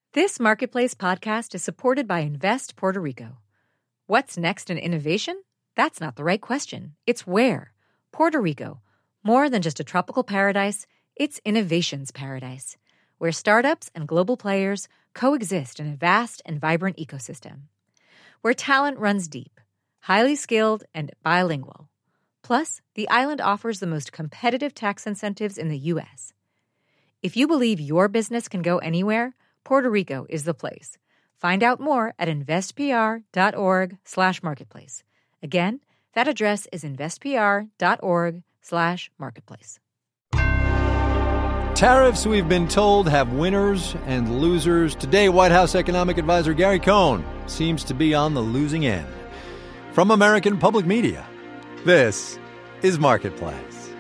This Marketplace podcast is supported by Invest Puerto Rico. What's next in innovation? That's not the right question. It's where. Puerto Rico. More than just a tropical paradise, it's innovation's paradise, where startups and global players coexist in a vast and vibrant ecosystem. Where talent runs deep, highly skilled, and bilingual. Plus, the island offers the most competitive tax incentives in the U.S. If you believe your business can go anywhere, Puerto Rico is the place. Find out more at investpr.org/marketplace. Again, that address is investpr.org/marketplace. Tariffs, we've been told, have winners and losers. Today, White House Economic Advisor Gary Cohn seems to be on the losing end. From American Public Media, this is Marketplace.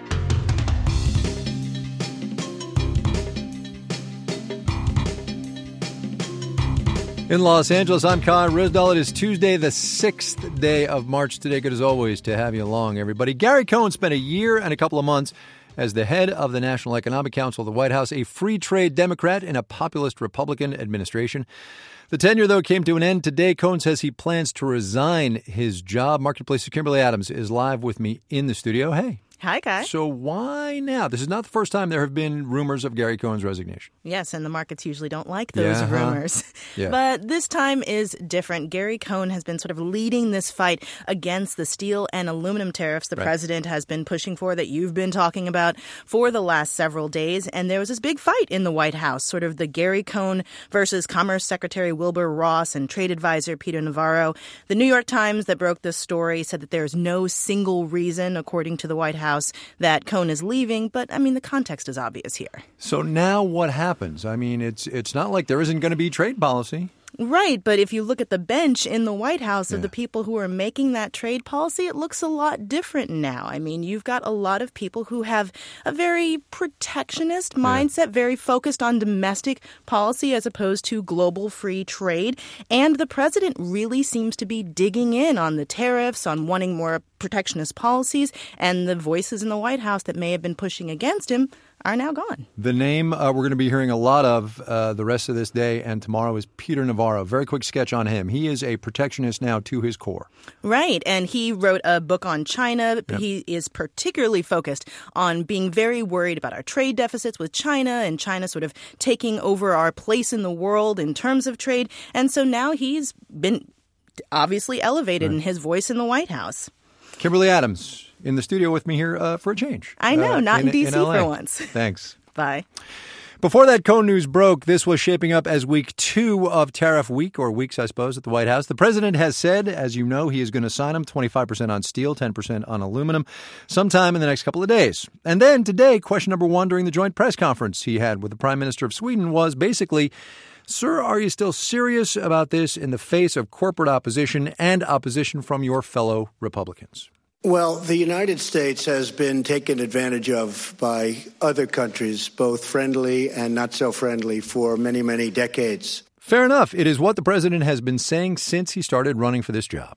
In Los Angeles, I'm Kai Ryssdal. It is Tuesday, the 6th day of March today. Good as always to have you along, everybody. Gary Cohn spent a year and a couple of months as the head of the National Economic Council of the White House, a free trade Democrat in a populist Republican administration. The tenure, though, came to an end today. Cohn says he plans to resign his job. Marketplace's Kimberly Adams is live with me in the studio. Hey. Hi, Kai. So why now? This is not the first time there have been rumors of Gary Cohn's resignation. Yes, and the markets usually don't like those rumors. Yeah. But this time is different. Gary Cohn has been sort of leading this fight against the steel and aluminum tariffs the president has been pushing for, that you've been talking about for the last several days. And there was this big fight in the White House, sort of the Gary Cohn versus Commerce Secretary Wilbur Ross and Trade Advisor Peter Navarro. The New York Times that broke this story said that there's no single reason, according to the White House, that Cohn is leaving, but I mean the context is obvious here. So now what happens? I mean, it's not like there isn't going to be trade policy. Right, but if you look at the bench in the White House of the people who are making that trade policy, it looks a lot different now. I mean, you've got a lot of people who have a very protectionist mindset, very focused on domestic policy as opposed to global free trade. And the president really seems to be digging in on the tariffs, on wanting more protectionist policies, and the voices in the White House that may have been pushing against him are now gone. The name we're going to be hearing a lot of the rest of this day and tomorrow is Peter Navarro. Very quick sketch on him. He is a protectionist now to his core. Right, and he wrote a book on China. Yep. He is particularly focused on being very worried about our trade deficits with China and China sort of taking over our place in the world in terms of trade. And so now he's been obviously elevated in his voice in the White House. Kimberly Adams in the studio with me here for a change. I know, not in D.C. for once. Thanks. Bye. Before that Cohn news broke, this was shaping up as week 2 of tariff week, or weeks, I suppose, at the White House. The president has said, as you know, he is going to sign them 25% on steel, 10% on aluminum, sometime in the next couple of days. And then today, question number 1 during the joint press conference he had with the Prime Minister of Sweden was basically, sir, are you still serious about this in the face of corporate opposition and opposition from your fellow Republicans? Well, the United States has been taken advantage of by other countries, both friendly and not so friendly, for many, many decades. Fair enough. It is what the president has been saying since he started running for this job.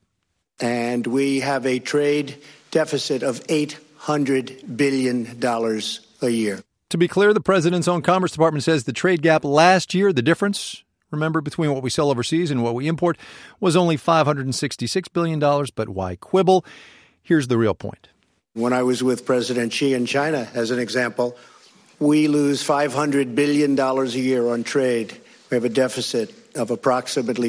And we have a trade deficit of $800 billion a year. To be clear, the president's own Commerce Department says the trade gap last year, the difference, remember, between what we sell overseas and what we import, was only $566 billion. But why quibble? Here's the real point. When I was with President Xi in China, as an example, we lose $500 billion a year on trade. We have a deficit of approximately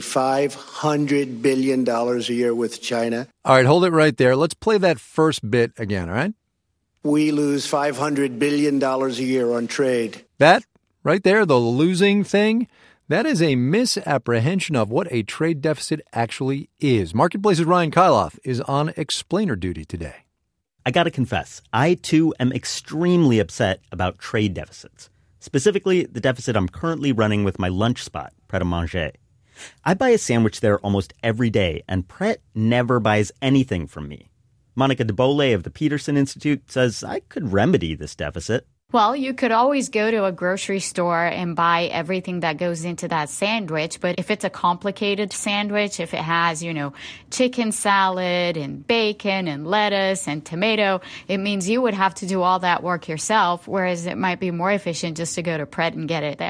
$500 billion a year with China. All right, hold it right there. Let's play that first bit again, all right? We lose $500 billion a year on trade. That right there, the losing thing, that is a misapprehension of what a trade deficit actually is. Marketplace's Ryan Kailath is on explainer duty today. I got to confess, I too am extremely upset about trade deficits. Specifically, the deficit I'm currently running with my lunch spot, Pret a Manger. I buy a sandwich there almost every day, and Pret never buys anything from me. Monica DeBole of the Peterson Institute says I could remedy this deficit. Well, you could always go to a grocery store and buy everything that goes into that sandwich. But if it's a complicated sandwich, if it has, chicken salad and bacon and lettuce and tomato, it means you would have to do all that work yourself, whereas it might be more efficient just to go to Pret and get it there.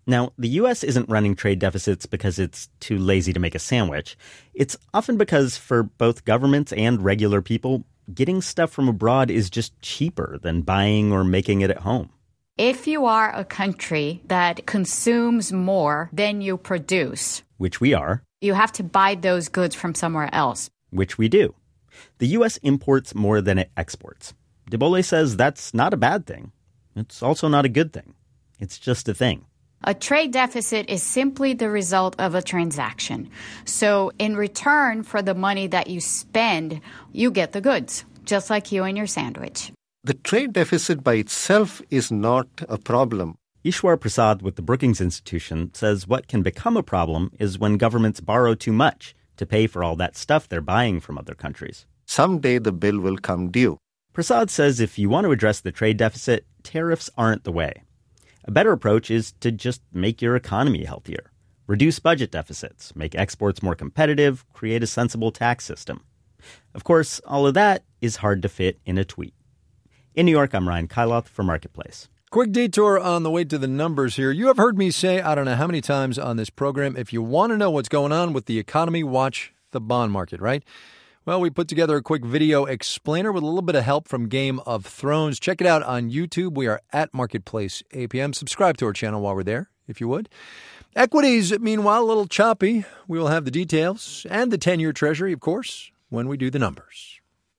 Now, the U.S. isn't running trade deficits because it's too lazy to make a sandwich. It's often because for both governments and regular people, getting stuff from abroad is just cheaper than buying or making it at home. If you are a country that consumes more than you produce, which we are, you have to buy those goods from somewhere else, which we do. The U.S. imports more than it exports. Debole says that's not a bad thing. It's also not a good thing. It's just a thing. A trade deficit is simply the result of a transaction. So in return for the money that you spend, you get the goods, just like you and your sandwich. The trade deficit by itself is not a problem. Ishwar Prasad with the Brookings Institution says what can become a problem is when governments borrow too much to pay for all that stuff they're buying from other countries. Someday the bill will come due. Prasad says if you want to address the trade deficit, tariffs aren't the way. A better approach is to just make your economy healthier. Reduce budget deficits, make exports more competitive, create a sensible tax system. Of course, all of that is hard to fit in a tweet. In New York, I'm Ryan Kailath for Marketplace. Quick detour on the way to the numbers here. You have heard me say, I don't know how many times on this program, if you want to know what's going on with the economy, watch the bond market, right? Well, we put together a quick video explainer with a little bit of help from Game of Thrones. Check it out on YouTube. We are at Marketplace APM. Subscribe to our channel while we're there, if you would. Equities, meanwhile, a little choppy. We will have the details and the 10-year Treasury, of course, when we do the numbers.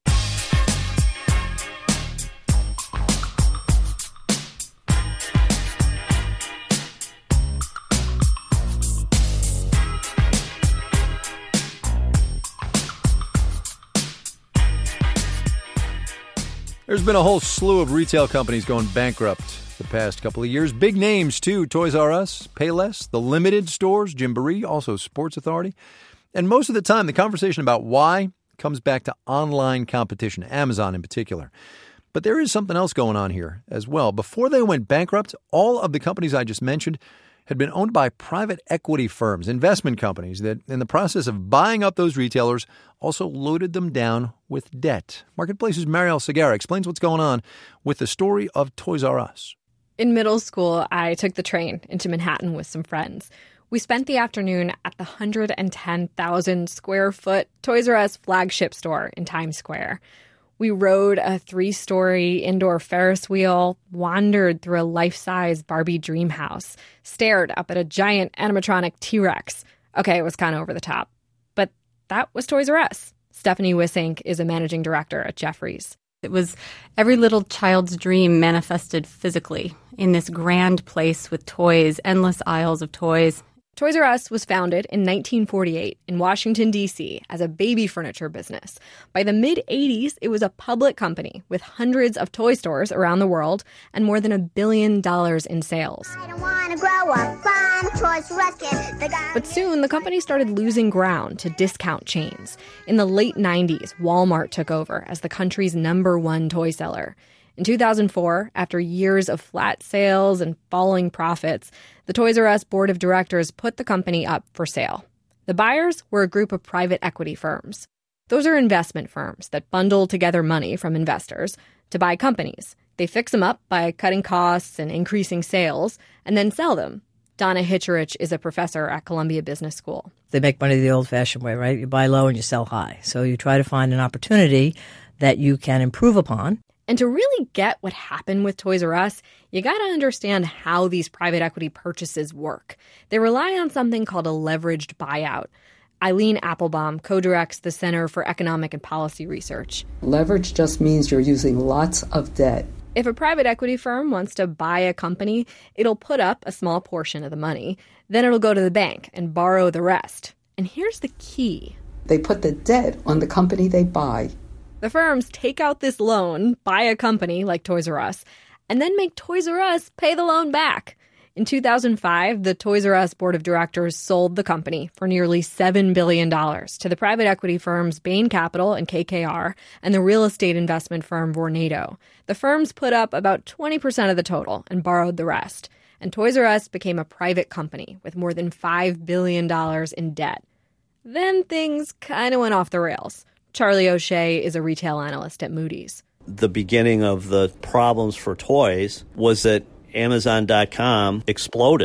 There's been a whole slew of retail companies going bankrupt the past couple of years. Big names, too. Toys R Us, Payless, the Limited Stores, Gymboree, also Sports Authority. And most of the time, the conversation about why comes back to online competition, Amazon in particular. But there is something else going on here as well. Before they went bankrupt, all of the companies I just mentioned had been owned by private equity firms, investment companies that, in the process of buying up those retailers, also loaded them down with debt. Marketplace's Marielle Segarra explains what's going on with the story of Toys R Us. In middle school, I took the train into Manhattan with some friends. We spent the afternoon at the 110,000 square foot Toys R Us flagship store in Times Square. We rode a 3-story indoor Ferris wheel, wandered through a life-size Barbie dream house, stared up at a giant animatronic T-Rex. Okay, it was kind of over the top. But that was Toys R Us. Stephanie Wissink is a managing director at Jefferies. It was every little child's dream manifested physically in this grand place with toys, endless aisles of toys. Toys R Us was founded in 1948 in Washington, D.C. as a baby furniture business. By the mid-'80s, it was a public company with hundreds of toy stores around the world and more than $1 billion in sales. I don't want to grow up, I'm a Toys R Us kid. But soon, the company started losing ground to discount chains. In the late 90s, Walmart took over as the country's #1 toy seller. In 2004, after years of flat sales and falling profits, the Toys R Us board of directors put the company up for sale. The buyers were a group of private equity firms. Those are investment firms that bundle together money from investors to buy companies. They fix them up by cutting costs and increasing sales, and then sell them. Donna Hitcherich is a professor at Columbia Business School. They make money the old-fashioned way, right? You buy low and you sell high. So you try to find an opportunity that you can improve upon. And to really get what happened with Toys R Us, you got to understand how these private equity purchases work. They rely on something called a leveraged buyout. Eileen Applebaum co-directs the Center for Economic and Policy Research. Leverage just means you're using lots of debt. If a private equity firm wants to buy a company, it'll put up a small portion of the money. Then it'll go to the bank and borrow the rest. And here's the key. They put the debt on the company they buy. The firms take out this loan, buy a company like Toys R Us, and then make Toys R Us pay the loan back. In 2005, the Toys R Us board of directors sold the company for nearly $7 billion to the private equity firms Bain Capital and KKR and the real estate investment firm Vornado. The firms put up about 20% of the total and borrowed the rest. And Toys R Us became a private company with more than $5 billion in debt. Then things kind of went off the rails. Charlie O'Shea is a retail analyst at Moody's. The beginning of the problems for toys was that Amazon.com exploded.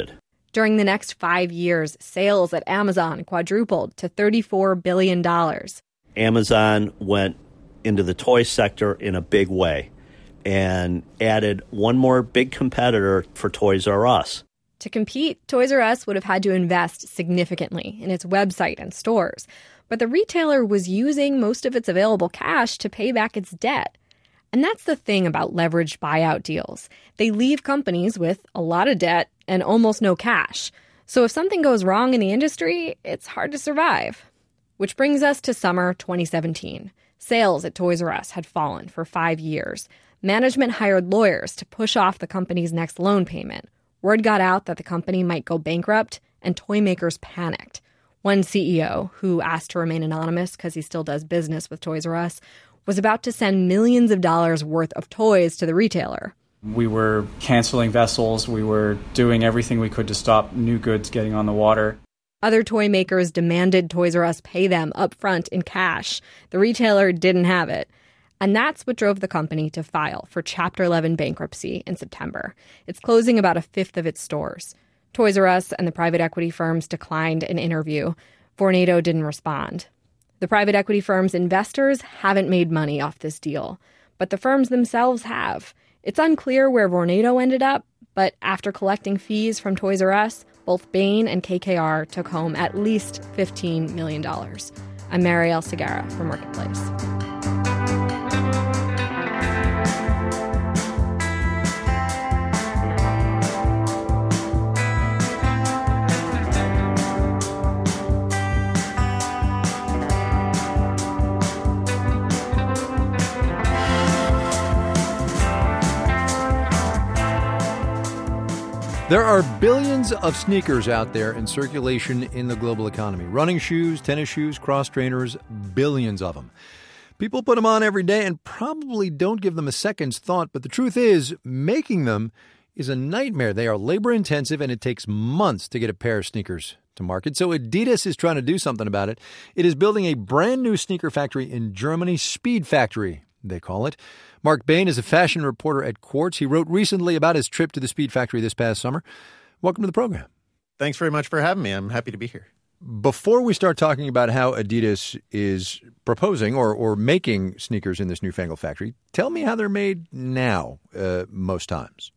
During the next 5 years, sales at Amazon quadrupled to $34 billion. Amazon went into the toy sector in a big way and added one more big competitor for Toys R Us. To compete, Toys R Us would have had to invest significantly in its website and stores. But the retailer was using most of its available cash to pay back its debt. And that's the thing about leveraged buyout deals. They leave companies with a lot of debt and almost no cash. So if something goes wrong in the industry, it's hard to survive. Which brings us to summer 2017. Sales at Toys R Us had fallen for 5 years. Management hired lawyers to push off the company's next loan payment. Word got out that the company might go bankrupt, and toy makers panicked. One CEO, who asked to remain anonymous because he still does business with Toys R Us, was about to send millions of dollars worth of toys to the retailer. We were canceling vessels. We were doing everything we could to stop new goods getting on the water. Other toy makers demanded Toys R Us pay them up front in cash. The retailer didn't have it. And that's what drove the company to file for Chapter 11 bankruptcy in September. It's closing about a fifth of its stores. Toys R Us and the private equity firms declined an interview. Vornado didn't respond. The private equity firm's investors haven't made money off this deal, but the firms themselves have. It's unclear where Vornado ended up, but after collecting fees from Toys R Us, both Bain and KKR took home at least $15 million. I'm Marielle Segarra for Marketplace. There are billions of sneakers out there in circulation in the global economy. Running shoes, tennis shoes, cross trainers, billions of them. People put them on every day and probably don't give them a second's thought, but the truth is, making them is a nightmare. They are labor intensive and it takes months to get a pair of sneakers to market. So Adidas is trying to do something about it. It is building a brand new sneaker factory in Germany, Speed Factory, they call it. Mark Bain is a fashion reporter at Quartz. He wrote recently about his trip to the Speed Factory this past summer. Welcome to the program. Thanks very much for having me. I'm happy to be here. Before we start talking about how Adidas is proposing or making sneakers in this newfangled factory, tell me how they're made now, most times.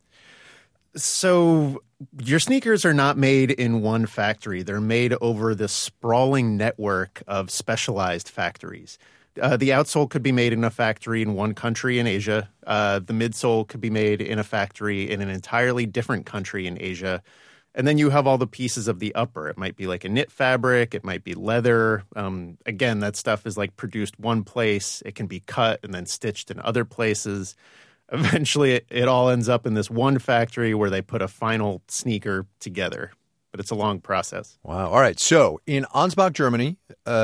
So your sneakers are not made in one factory. They're made over this sprawling network of specialized factories. The outsole could be made in a factory in one country in Asia. The midsole could be made in a factory in an entirely different country in Asia. And then you have all the pieces of the upper. It might be like a knit fabric. It might be leather. Again, that stuff is like produced one place. It can be cut and then stitched in other places. Eventually, it all ends up in this one factory where they put a final sneaker together. But it's a long process. Wow. All right. So in Ansbach, Germany,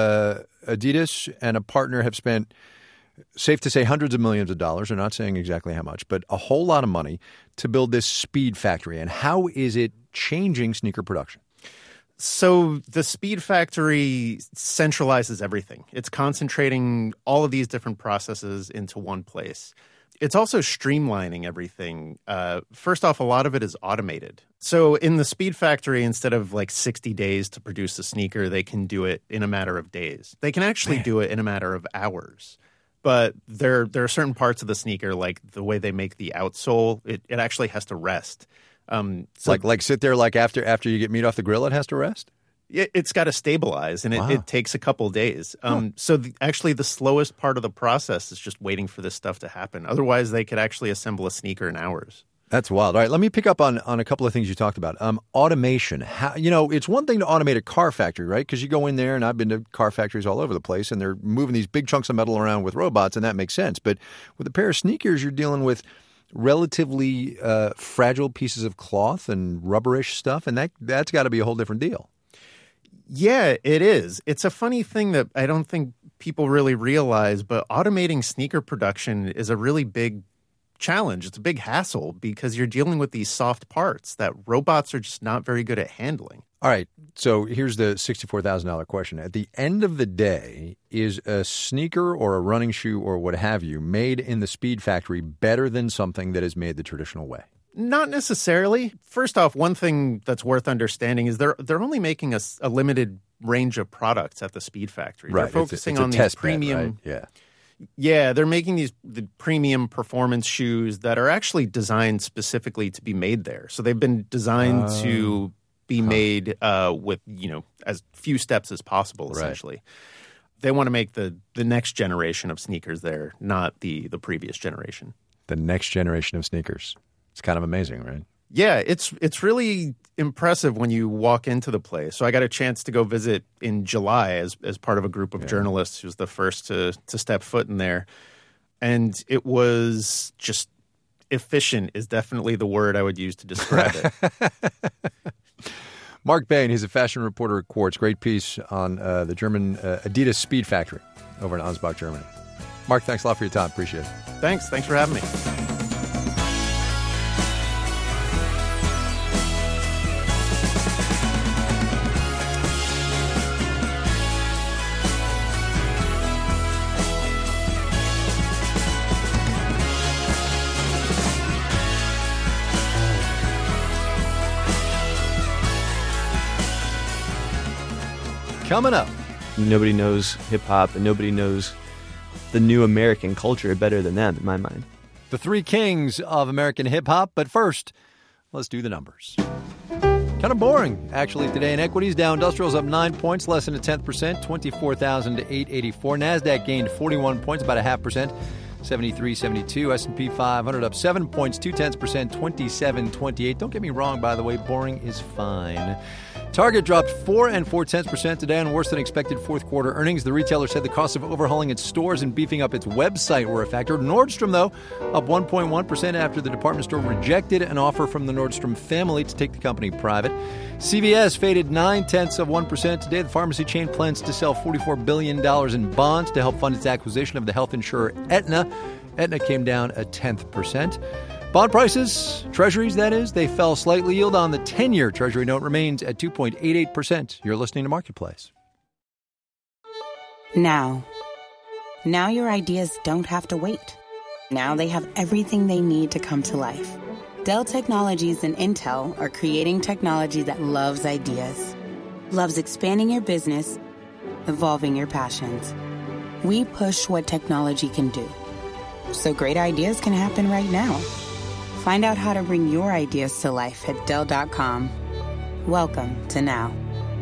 Adidas and a partner have spent, safe to say, hundreds of millions of dollars. They're not saying exactly how much, but a whole lot of money to build this Speed Factory. And how is it changing sneaker production? So the Speed Factory centralizes everything. It's concentrating all of these different processes into one place. It's also streamlining everything. First off, a lot of it is automated. So in the Speed Factory, instead of like 60 days to produce a sneaker, they can do it in a matter of days. They can actually do it in a matter of hours. But there are certain parts of the sneaker, like the way they make the outsole, it actually has to rest. Like sit there like after you get meat off the grill, it has to rest? It's got to stabilize, and it takes a couple days. So actually the slowest part of the process is just waiting for this stuff to happen. Otherwise, they could actually assemble a sneaker in hours. That's wild. All right, let me pick up on a couple of things you talked about. Automation. It's one thing to automate a car factory, right? Because you go in there, and I've been to car factories all over the place, and they're moving these big chunks of metal around with robots, and that makes sense. But with a pair of sneakers, you're dealing with relatively fragile pieces of cloth and rubberish stuff, and that's got to be a whole different deal. Yeah, it is. It's a funny thing that I don't think people really realize, but automating sneaker production is a really big challenge. It's a big hassle because you're dealing with these soft parts that robots are just not very good at handling. All right, so here's the $64,000 question. At the end of the day, is a sneaker or a running shoe or what have you made in the Speed Factory better than something that is made the traditional way? Not necessarily. First off, one thing that's worth understanding is they're only making a limited range of products at the Speed Factory. Right. They're focusing it's a on these test premium. bed, right? Yeah, they're making the premium performance shoes that are actually designed specifically to be made there. So they've been designed to be made with, as few steps as possible, essentially. Right. They want to make the next generation of sneakers there, not the previous generation. The next generation of sneakers. It's kind of amazing, right? Yeah, it's really impressive when you walk into the place. So I got a chance to go visit in July as part of a group of journalists who was the first to step foot in there. And it was just efficient is definitely the word I would use to describe it. Mark Bain, he's a fashion reporter at Quartz. Great piece on the German Adidas Speed Factory over in Ansbach, Germany. Mark, thanks a lot for your time. Appreciate it. Thanks for having me. Coming up. Nobody knows hip-hop and nobody knows the new American culture better than them, in my mind. The three kings of American hip-hop. But first, let's do the numbers. Kind of boring, actually, today in equities. Dow Industrial's up 9 points, less than a 10%, 24,884. NASDAQ gained 41 points, about a 0.5%, 73.72. S&P 500 up 7 points, 0.2%, 27.28. Don't get me wrong, by the way, boring is fine. Target dropped 4 0.4% today on worse than expected fourth quarter earnings. The retailer said the cost of overhauling its stores and beefing up its website were a factor. Nordstrom, though, up 1.1% after the department store rejected an offer from the Nordstrom family to take the company private. CVS faded 0.9% today. The pharmacy chain plans to sell $44 billion in bonds to help fund its acquisition of the health insurer Aetna. Aetna came down 0.1%. Bond prices, treasuries that is, they fell slightly. Yield on the 10-year Treasury note remains at 2.88%. You're listening to Marketplace. Now your ideas don't have to wait. Now they have everything they need to come to life. Dell Technologies and Intel are creating technology that loves ideas, loves expanding your business, evolving your passions. We push what technology can do, so great ideas can happen right now. Find out how to bring your ideas to life at Dell.com. Welcome to Now.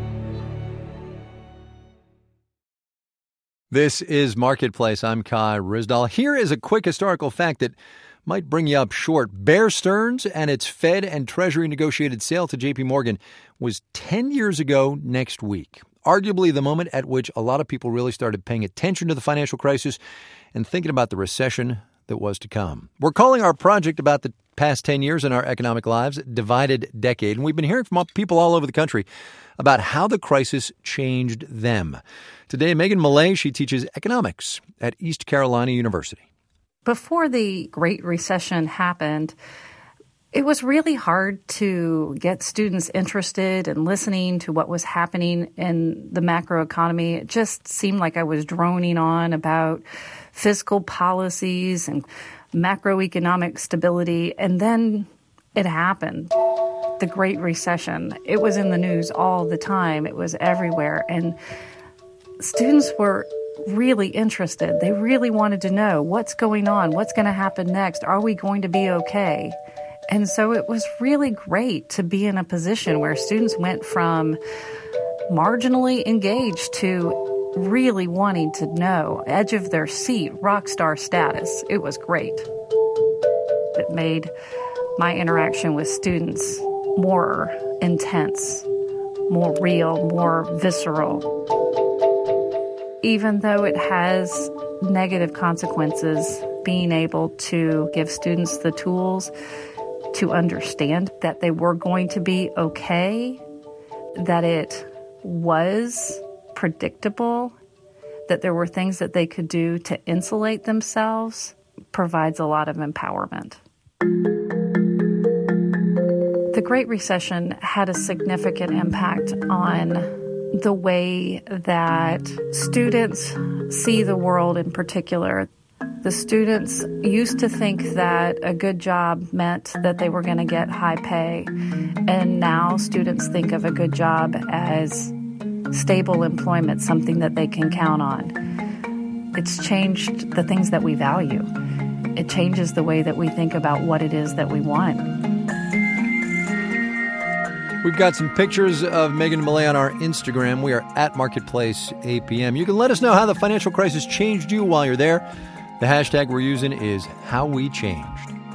This is Marketplace. I'm Kai Ryssdal. Here is a quick historical fact that might bring you up short. Bear Stearns and its Fed and Treasury negotiated sale to J.P. Morgan was 10 years ago next week. Arguably the moment at which a lot of people really started paying attention to the financial crisis and thinking about the recession that was to come. We're calling our project about the past 10 years in our economic lives Divided Decade, and we've been hearing from people all over the country about how the crisis changed them. Today, Megan Millay, she teaches economics at East Carolina University. Before the Great Recession happened, it was really hard to get students interested in listening to what was happening in the macroeconomy. It just seemed like I was droning on about fiscal policies and macroeconomic stability. And then it happened. The Great Recession. It was in the news all the time. It was everywhere. And students were really interested. They really wanted to know what's going on, what's going to happen next. Are we going to be okay? And so it was really great to be in a position where students went from marginally engaged to really wanting to know, edge of their seat, rock star status. It was great. It made my interaction with students more intense, more real, more visceral. Even though it has negative consequences, being able to give students the tools to understand that they were going to be okay, that it was predictable, that there were things that they could do to insulate themselves, provides a lot of empowerment. The Great Recession had a significant impact on the way that students see the world in particular. The students used to think that a good job meant that they were going to get high pay, and now students think of a good job as stable employment, something that they can count on. It's changed the things that we value. It changes the way that we think about what it is that we want. We've got some pictures of Megan Millay on our Instagram. We are at Marketplace APM. You can let us know how the financial crisis changed you while you're there. The hashtag we're using is HowWeChanged.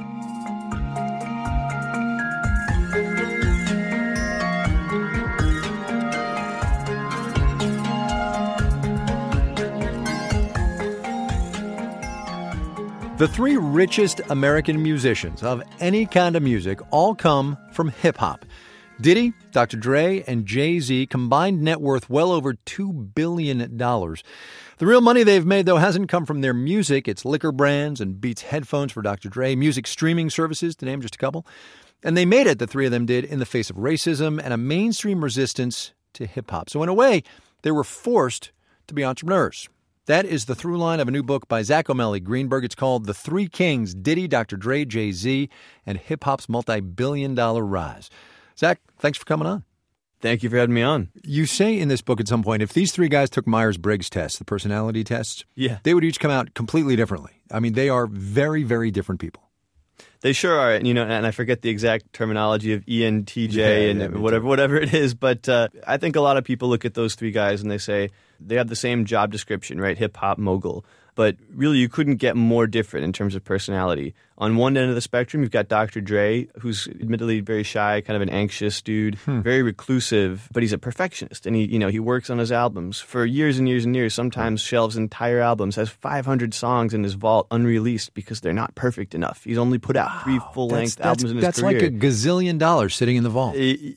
The three richest American musicians of any kind of music all come from hip-hop. Diddy, Dr. Dre, and Jay-Z combined net worth well over $2 billion. The real money they've made, though, hasn't come from their music. It's liquor brands and Beats headphones for Dr. Dre, music streaming services, to name just a couple. And they made it, the three of them did, in the face of racism and a mainstream resistance to hip-hop. So in a way, they were forced to be entrepreneurs. That is the through line of a new book by Zach O'Malley Greenberg. It's called The Three Kings, Diddy, Dr. Dre, Jay-Z, and Hip-Hop's Multi-Billion-Dollar Rise. Zach, thanks for coming on. Thank you for having me on. You say in this book at some point, if these three guys took Myers-Briggs tests, the personality tests, they would each come out completely differently. I mean, they are very, very different people. They sure are, and I forget the exact terminology of ENTJ whatever it is, but I think a lot of people look at those three guys and they say they have the same job description, right? Hip-hop mogul. But really, you couldn't get more different in terms of personality. On one end of the spectrum, you've got Dr. Dre, who's admittedly very shy, kind of an anxious dude, very reclusive, but he's a perfectionist. And he works on his albums for years and years and years, sometimes shelves entire albums, has 500 songs in his vault unreleased because they're not perfect enough. He's only put out 3 full-length albums in his career. That's like $1 gazillion sitting in the vault.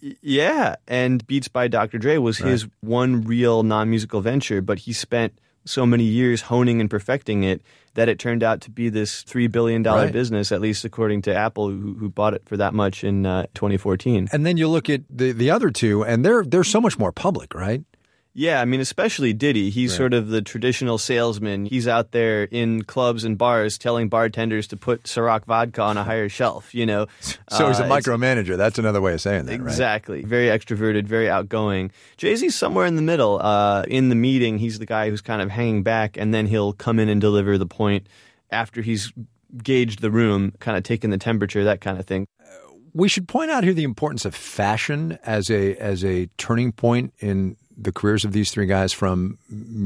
Yeah, and Beats by Dr. Dre was his one real non-musical venture, but he spent so many years honing and perfecting it that it turned out to be this $3 billion business, at least according to Apple, who bought it for that much in 2014. And then you look at the other two, and they're so much more public, right? Yeah, I mean, especially Diddy. He's sort of the traditional salesman. He's out there in clubs and bars telling bartenders to put Ciroc vodka on a higher shelf, So he's a micromanager. That's another way of saying that, exactly. Right? Very extroverted, very outgoing. Jay-Z's somewhere in the middle. In the meeting, he's the guy who's kind of hanging back, and then he'll come in and deliver the point after he's gauged the room, kind of taken the temperature, that kind of thing. We should point out here the importance of fashion as a turning point in the careers of these three guys, from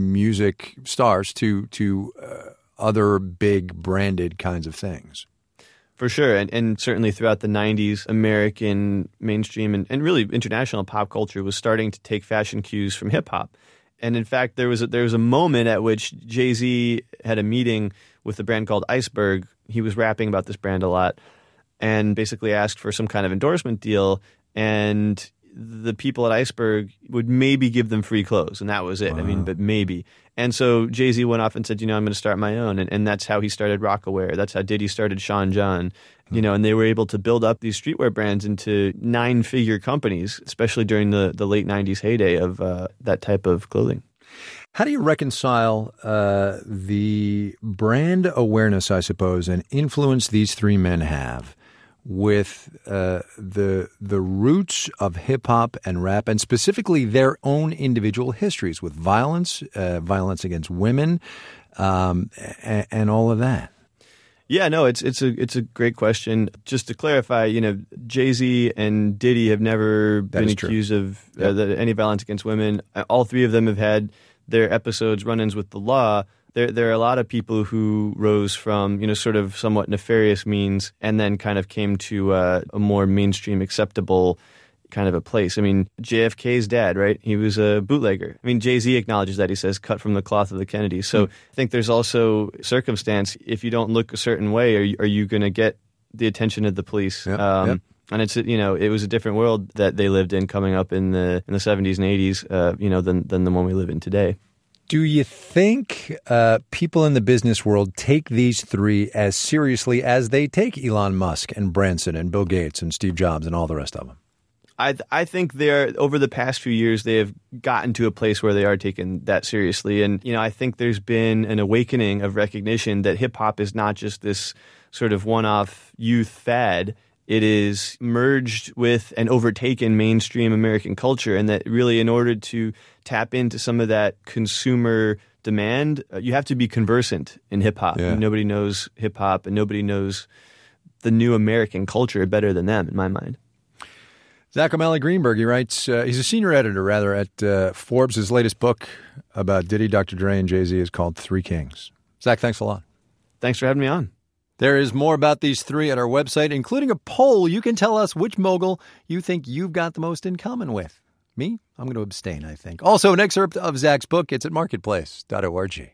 music stars to other big branded kinds of things. For sure. And certainly throughout the 90s, American mainstream and really international pop culture was starting to take fashion cues from hip-hop. And in fact, there was a moment at which Jay-Z had a meeting with a brand called Iceberg. He was rapping about this brand a lot and basically asked for some kind of endorsement deal, and the people at Iceberg would maybe give them free clothes, and that was it. Wow. I mean, but maybe. And so Jay-Z went off and said, I'm going to start my own. And that's how he started Rocawear. That's how Diddy started Sean John. And they were able to build up these streetwear brands into 9-figure companies, especially during the late 90s heyday of that type of clothing. How do you reconcile the brand awareness, I suppose, and influence these three men have with the roots of hip-hop and rap, and specifically their own individual histories with violence against women, and all of that? Yeah, no, it's a great question. Just to clarify, Jay-Z and Diddy have never been accused of any violence against women. All three of them have had their episodes, run-ins with the law. There are a lot of people who rose from, sort of somewhat nefarious means and then kind of came to a more mainstream acceptable kind of a place. I mean, JFK's dad, right? He was a bootlegger. I mean, Jay-Z acknowledges that. He says, cut from the cloth of the Kennedys. So I think there's also circumstance. If you don't look a certain way, are you going to get the attention of the police? Yep. And it's, it was a different world that they lived in coming up in the 70s and 80s, than the one we live in today. Do you think people in the business world take these three as seriously as they take Elon Musk and Branson and Bill Gates and Steve Jobs and all the rest of them? I think they're, over the past few years, they have gotten to a place where they are taking that seriously. And, I think there's been an awakening of recognition that hip hop is not just this sort of one-off youth fad. It is merged with and overtaken mainstream American culture, and that really, in order to tap into some of that consumer demand, you have to be conversant in hip hop. Yeah. Nobody knows hip hop, and nobody knows the new American culture better than them, in my mind. Zach O'Malley Greenberg, he writes, he's a senior editor, at Forbes. His latest book about Diddy, Dr. Dre, and Jay-Z is called Three Kings. Zach, thanks a lot. Thanks for having me on. There is more about these three at our website, including a poll. You can tell us which mogul you think you've got the most in common with. Me? I'm going to abstain, I think. Also, an excerpt of Zach's book. It's at marketplace.org.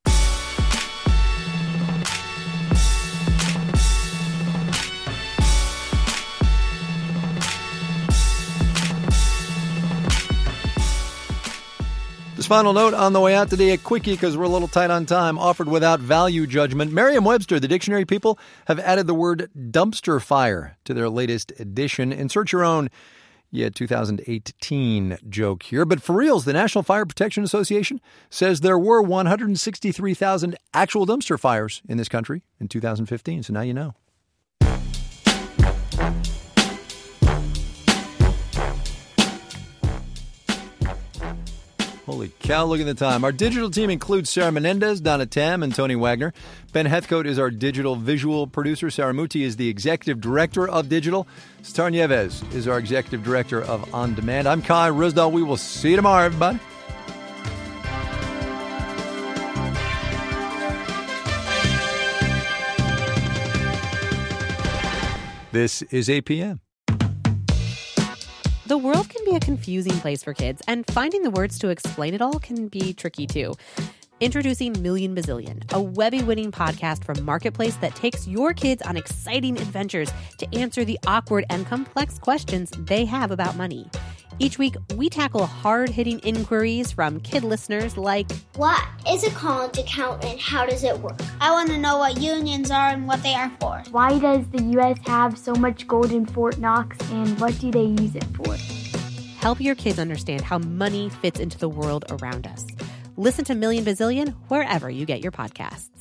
This final note on the way out today, a quickie because we're a little tight on time, offered without value judgment. Merriam-Webster, the dictionary people, have added the word dumpster fire to their latest edition. Insert your own 2018 joke here. But for reals, the National Fire Protection Association says there were 163,000 actual dumpster fires in this country in 2015. So now you know. Holy cow, look at the time. Our digital team includes Sarah Menendez, Donna Tam, and Tony Wagner. Ben Heathcote is our digital visual producer. Sarah Muti is the executive director of digital. Star Nieves is our executive director of On Demand. I'm Kai Ryssdal. We will see you tomorrow, everybody. This is APM. The world can be a confusing place for kids, and finding the words to explain it all can be tricky too. Introducing Million Bazillion, a Webby-winning podcast from Marketplace that takes your kids on exciting adventures to answer the awkward and complex questions they have about money. Each week, we tackle hard-hitting inquiries from kid listeners like, what is a college account and how does it work? I want to know what unions are and what they are for. Why does the U.S. have so much gold in Fort Knox and what do they use it for? Help your kids understand how money fits into the world around us. Listen to Million Bazillion wherever you get your podcasts.